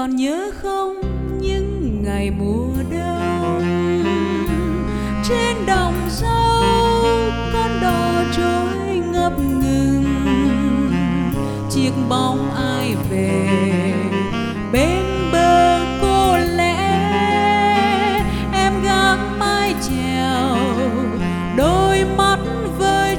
còn nhớ không những ngày mùa đông trên đồng dâu con đò trôi ngập ngừng, chiếc bóng ai về bên bờ cô lẽ em gác mái chèo đôi mắt vơi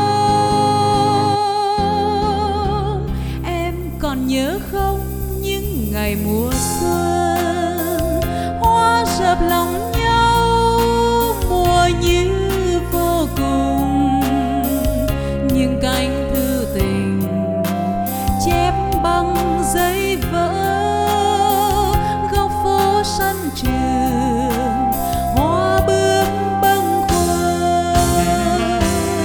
trống. Em còn nhớ không những ngày mùa xuân hoa rợp lòng nhau mùa như vô cùng, những cánh thư tình chép bằng giấy vỡ góc phố sân trường hoa bước bâng khuâng.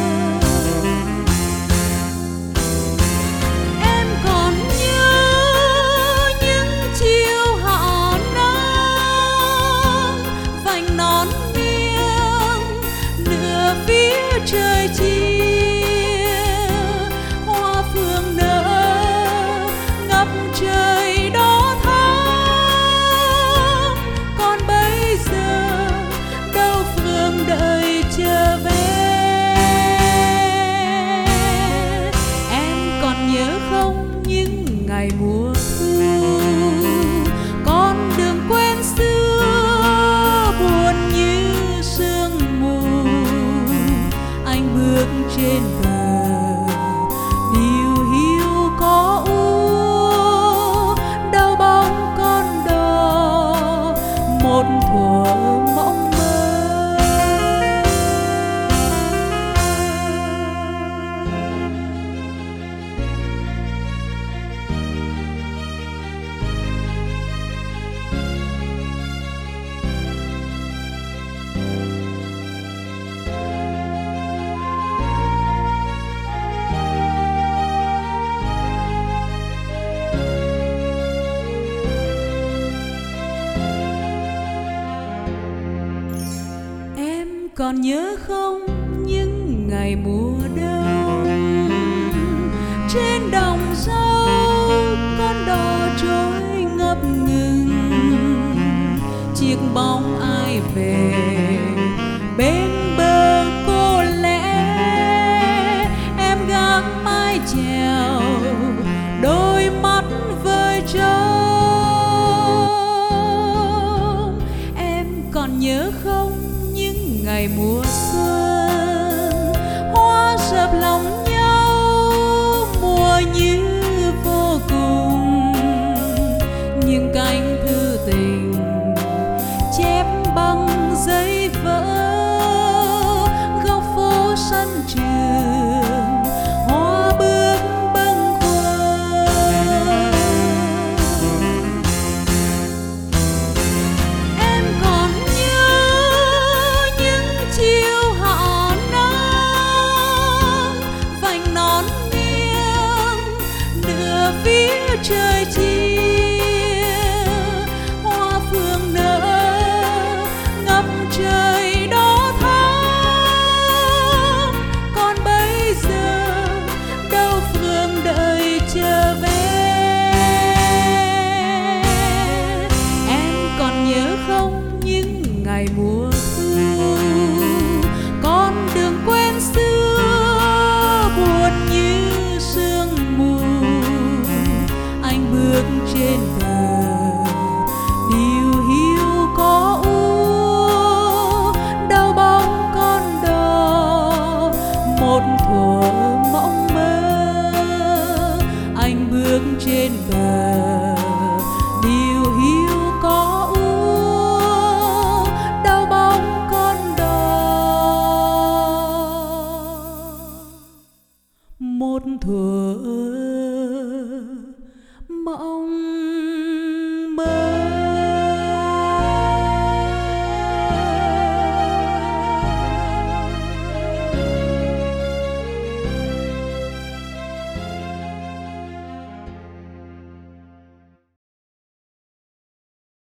Em còn nhớ những chiều hạ nắng vành nón nghiêng nửa phía trời chia, hoa phương nở ngập trời đó thắm. Còn bây giờ đâu phương đợi chờ về. Em còn nhớ không những ngày mùa thu con đường quen xưa buồn như sương mù, anh bước trên bờ điều hiu có u đau bóng con đò một thuở mộng mơ. Còn nhớ không những ngày mùa đông trên đồng dâu con đò trôi ngập ngừng, chiếc bóng ai về bên bờ cô lẽ em gác mái chèo đôi mắt vơi trống. Em còn nhớ không những ngày mùa xuân hoa rợp lòng nhau mùa như vô cùng, những cánh thư tình chép bằng giấy vỡ góc phố sân trường hoa bước bâng khuâng. Em còn nhớ những chiều hạ nắng vành nón nghiêng nửa phía trời chia, hoa phương nở ngập trời đó thắm. Còn bây giờ đâu phương đợi chờ về. Em còn nhớ không những ngày mùa